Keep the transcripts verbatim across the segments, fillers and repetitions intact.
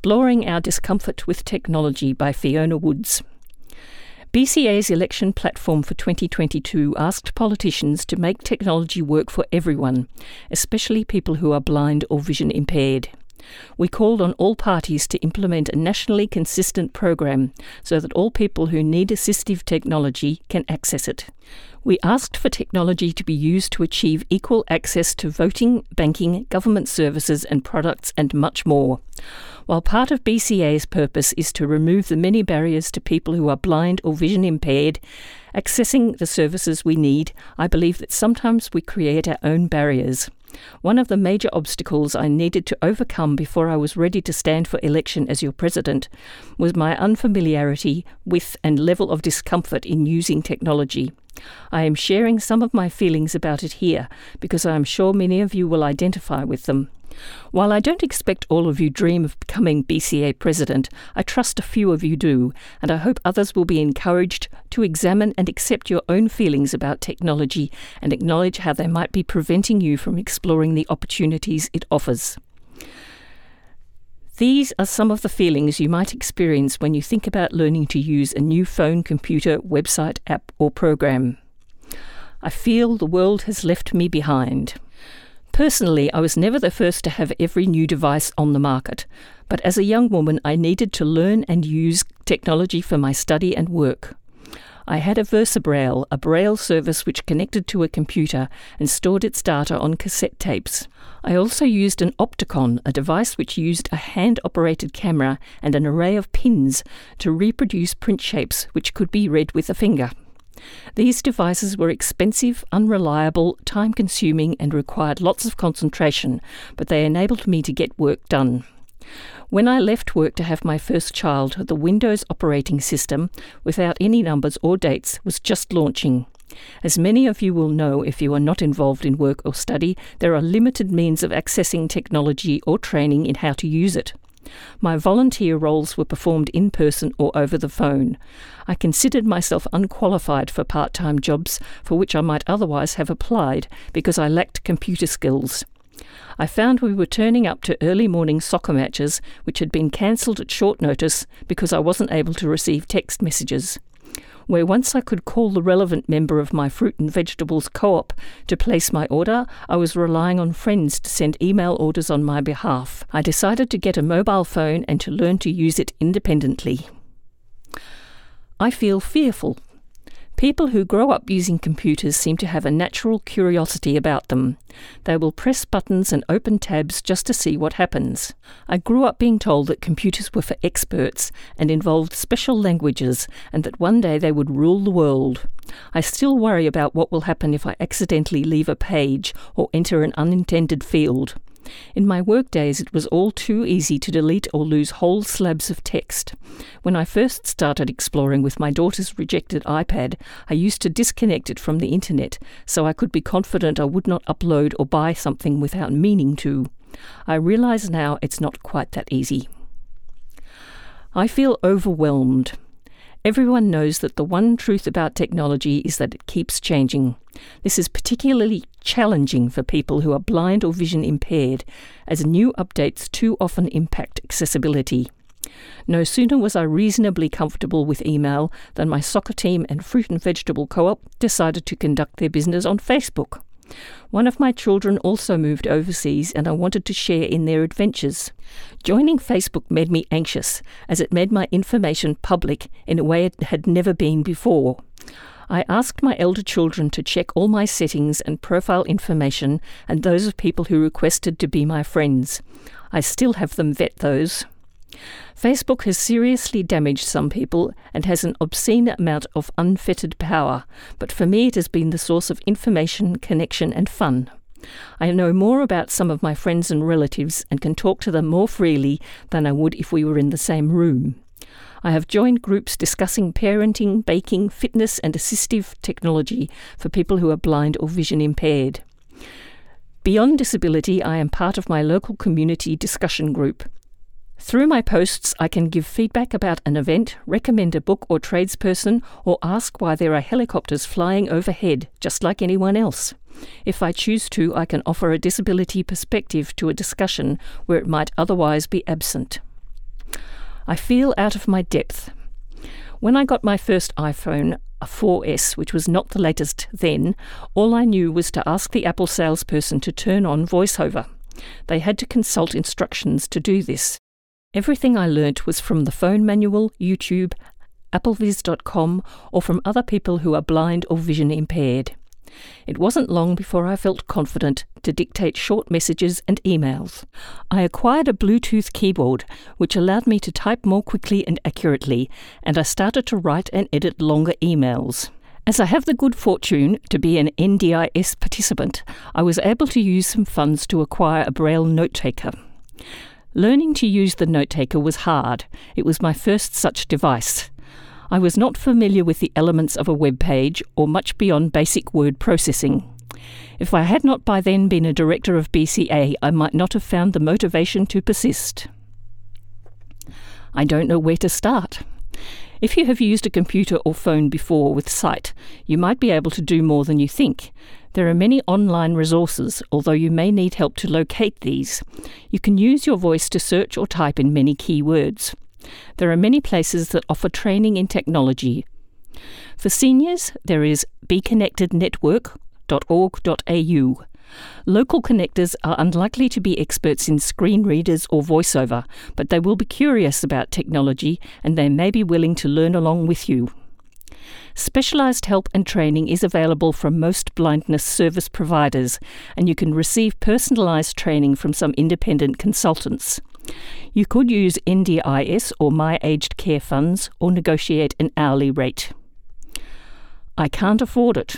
Exploring Our Discomfort with Technology by Fiona Woods. B C A's election platform for twenty twenty-two asked politicians to make technology work for everyone, especially people who are blind or vision impaired. We called on all parties to implement a nationally consistent program so that all people who need assistive technology can access it. We asked for technology to be used to achieve equal access to voting, banking, government services and products, and much more. While part of B C A's purpose is to remove the many barriers to people who are blind or vision impaired accessing the services we need, I believe that sometimes we create our own barriers. One of the major obstacles I needed to overcome before I was ready to stand for election as your president was my unfamiliarity with and level of discomfort in using technology. I am sharing some of my feelings about it here because I am sure many of you will identify with them. While I don't expect all of you dream of becoming B C A president, I trust a few of you do, and I hope others will be encouraged to examine and accept your own feelings about technology and acknowledge how they might be preventing you from exploring the opportunities it offers. These are some of the feelings you might experience when you think about learning to use a new phone, computer, website, app, or program. I feel the world has left me behind. Personally, I was never the first to have every new device on the market, but as a young woman I needed to learn and use technology for my study and work. I had a VersaBraille, a braille service which connected to a computer and stored its data on cassette tapes. I also used an Opticon, a device which used a hand-operated camera and an array of pins to reproduce print shapes which could be read with a finger. These devices were expensive, unreliable, time-consuming and required lots of concentration, but they enabled me to get work done. When I left work to have my first child, the Windows operating system, without any numbers or dates, was just launching. As many of you will know if you are not involved in work or study, there are limited means of accessing technology or training in how to use it. My volunteer roles were performed in person or over the phone. I considered myself unqualified for part-time jobs for which I might otherwise have applied because I lacked computer skills. I found we were turning up to early morning soccer matches which had been cancelled at short notice because I wasn't able to receive text messages. Where once I could call the relevant member of my fruit and vegetables co-op to place my order, I was relying on friends to send email orders on my behalf. I decided to get a mobile phone and to learn to use it independently. I feel fearful. People who grow up using computers seem to have a natural curiosity about them. They will press buttons and open tabs just to see what happens. I grew up being told that computers were for experts and involved special languages and that one day they would rule the world. I still worry about what will happen if I accidentally leave a page or enter an unintended field. In my work days, it was all too easy to delete or lose whole slabs of text. When I first started exploring with my daughter's rejected iPad, I used to disconnect it from the internet so I could be confident I would not upload or buy something without meaning to. I realise now it's not quite that easy. I feel overwhelmed. Everyone knows that the one truth about technology is that it keeps changing. This is particularly challenging for people who are blind or vision impaired, as new updates too often impact accessibility. No sooner was I reasonably comfortable with email than my soccer team and fruit and vegetable co-op decided to conduct their business on Facebook. One of my children also moved overseas and I wanted to share in their adventures. Joining Facebook made me anxious, as it made my information public in a way it had never been before. I asked my elder children to check all my settings and profile information and those of people who requested to be my friends. I still have them vet those. Facebook has seriously damaged some people and has an obscene amount of unfettered power, but for me it has been the source of information, connection and fun. I know more about some of my friends and relatives and can talk to them more freely than I would if we were in the same room. I have joined groups discussing parenting, baking, fitness and assistive technology for people who are blind or vision impaired. Beyond disability, I am part of my local community discussion group. Through my posts, I can give feedback about an event, recommend a book or tradesperson, or ask why there are helicopters flying overhead, just like anyone else. If I choose to, I can offer a disability perspective to a discussion where it might otherwise be absent. I feel out of my depth. When I got my first iPhone, a four S, which was not the latest then, all I knew was to ask the Apple salesperson to turn on VoiceOver. They had to consult instructions to do this. Everything I learnt was from the phone manual, YouTube, applevis dot com, or from other people who are blind or vision impaired. It wasn't long before I felt confident to dictate short messages and emails. I acquired a Bluetooth keyboard, which allowed me to type more quickly and accurately, and I started to write and edit longer emails. As I have the good fortune to be an N D I S participant, I was able to use some funds to acquire a Braille note-taker. Learning to use the note-taker was hard. It was my first such device. I was not familiar with the elements of a web page or much beyond basic word processing. If I had not by then been a director of B C A, I might not have found the motivation to persist. I don't know where to start. If you have used a computer or phone before with sight, you might be able to do more than you think. There are many online resources, although you may need help to locate these. You can use your voice to search or type in many keywords. There are many places that offer training in technology. For seniors, there is be connected network dot org dot a u. Local connectors are unlikely to be experts in screen readers or voiceover, but they will be curious about technology and they may be willing to learn along with you. Specialised help and training is available from most blindness service providers, and you can receive personalised training from some independent consultants. You could use N D I S or My Aged Care funds or negotiate an hourly rate. I can't afford it.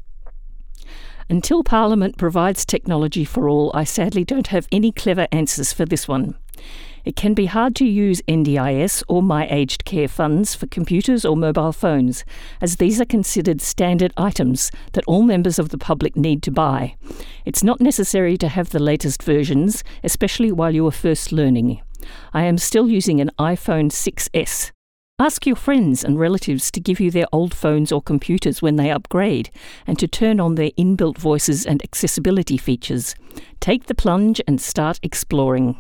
Until Parliament provides technology for all, I sadly don't have any clever answers for this one. It can be hard to use N D I S or My Aged Care funds for computers or mobile phones, as these are considered standard items that all members of the public need to buy. It's not necessary to have the latest versions, especially while you are first learning. I am still using an iPhone six S. Ask your friends and relatives to give you their old phones or computers when they upgrade, and to turn on their inbuilt voices and accessibility features. Take the plunge and start exploring.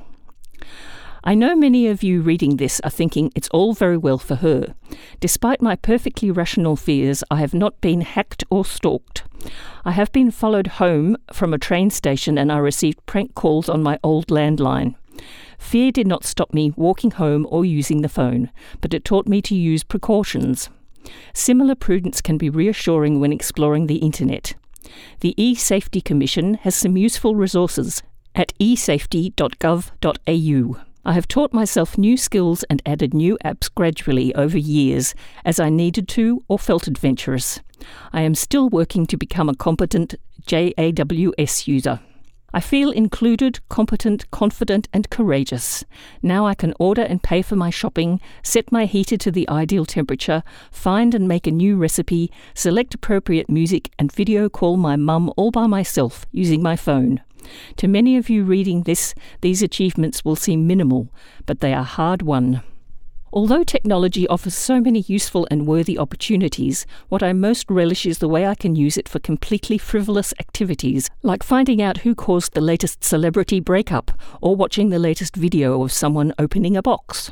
I know many of you reading this are thinking it's all very well for her. Despite my perfectly rational fears, I have not been hacked or stalked. I have been followed home from a train station and I received prank calls on my old landline. Fear did not stop me walking home or using the phone, but it taught me to use precautions. Similar prudence can be reassuring when exploring the internet. The eSafety Commission has some useful resources at e safety dot gov dot a u. I have taught myself new skills and added new apps gradually over years as I needed to or felt adventurous. I am still working to become a competent J A W S user. I feel included, competent, confident and courageous. Now I can order and pay for my shopping, set my heater to the ideal temperature, find and make a new recipe, select appropriate music and video call my mum all by myself using my phone. To many of you reading this, these achievements will seem minimal, but they are hard-won. Although technology offers so many useful and worthy opportunities, what I most relish is the way I can use it for completely frivolous activities, like finding out who caused the latest celebrity breakup, or watching the latest video of someone opening a box.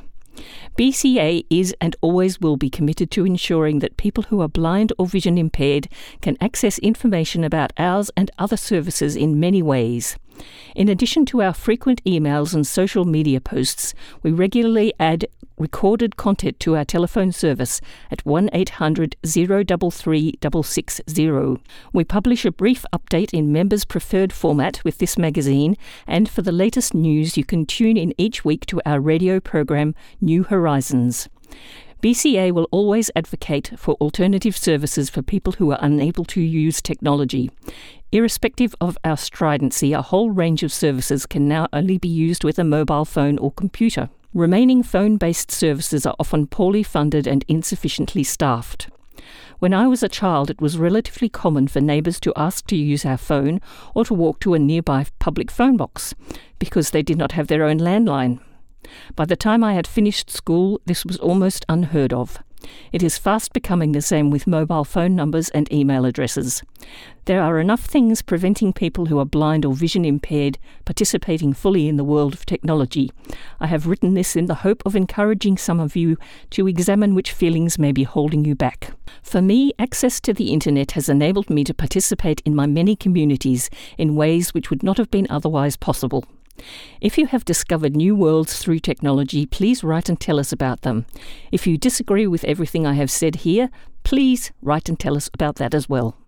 B C A is and always will be committed to ensuring that people who are blind or vision impaired can access information about ours and other services in many ways. In addition to our frequent emails and social media posts, we regularly add recorded content to our telephone service at one eight hundred, zero three three, six six zero. We publish a brief update in members' preferred format with this magazine, and for the latest news you can tune in each week to our radio program New Horizons. B C A will always advocate for alternative services for people who are unable to use technology. Irrespective of our stridency, a whole range of services can now only be used with a mobile phone or computer. Remaining phone-based services are often poorly funded and insufficiently staffed. When I was a child, it was relatively common for neighbours to ask to use our phone or to walk to a nearby public phone box because they did not have their own landline. By the time I had finished school, this was almost unheard of. It is fast becoming the same with mobile phone numbers and email addresses. There are enough things preventing people who are blind or vision impaired participating fully in the world of technology. I have written this in the hope of encouraging some of you to examine which feelings may be holding you back. For me, access to the internet has enabled me to participate in my many communities in ways which would not have been otherwise possible. If you have discovered new worlds through technology, please write and tell us about them. If you disagree with everything I have said here, please write and tell us about that as well.